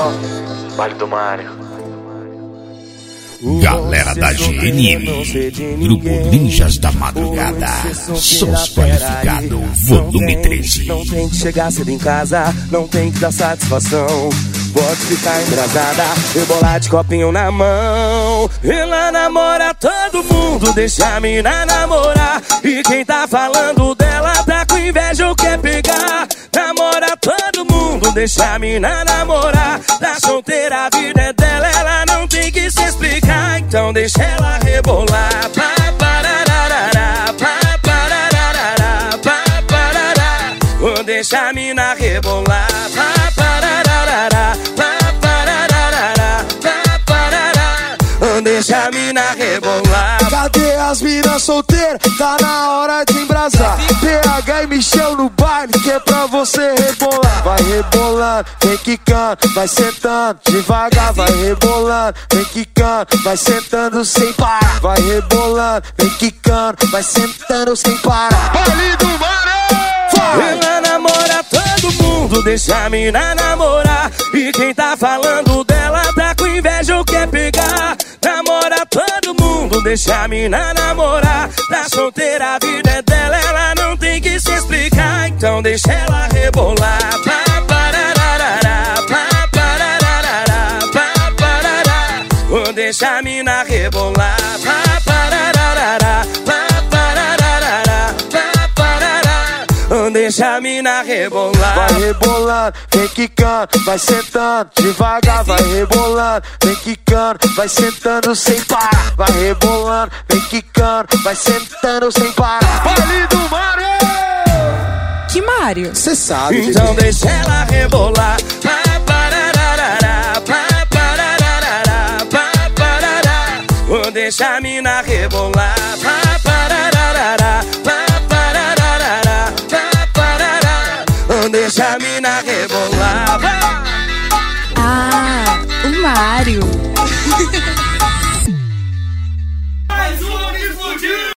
Vale do Mário. Galera da GNM, Grupo Ninjas da Madrugada, Sons Qualificado, volume 13. Não tem que chegar cedo em casa, não tem que dar satisfação. Pode ficar embrasada, rebolar de copinho na mão. Ela namora todo mundo, deixa a mina namorar. E quem tá falando dela tá com inveja ou quer pegar. Namora todo mundo, deixa a mina namorar. Tá solteira, a vida é dela, ela não tem que se explicar. Então deixa ela rebolar. Pá, parararará, pá, parararará, pá, parará. Deixa a mina rebolar. Pá, parararará, pá, parararará, pá, parará. Deixa a mina rebolar. Cadê as minas solteiras? Tá na hora de embrasar. PH e Michel no baile, que é pra você rebolar. Vai rebolando, vem quicando, vai sentando devagar. Vai rebolando, vem quicando, vai sentando sem parar. Vai rebolando, vem quicando, vai sentando sem parar. Baile do Mário! Ela namora todo mundo, deixa a mina namorar. E quem tá falando dela tá com inveja ou quer pegar. Namora todo mundo, deixa a mina namorar. Tá solteira, a vida é dela, ela não tem que se explicar. Então deixa ela rebolar. Pá, parararará, pá, parararará, pá, parará. Deixa a mina rebolar. Pá, parararará, pá, parararará, pá, parará. Deixa a mina rebolar. Vai rebolando, vem quicando, vai sentando devagar. Vai rebolando, vem quicando, vai sentando sem parar. Vai rebolando, vem quicando, vai sentando sem parar. Baile do Mário! Que Mário? Cê sabe, então deixa ela rebolar. Pá, parararará, pá, parararará, pá, parará. Deixa a mina rebolar. Pá, parararará, pá, parararará, pá, parará. Deixa a mina rebolar. Ah, o Mário.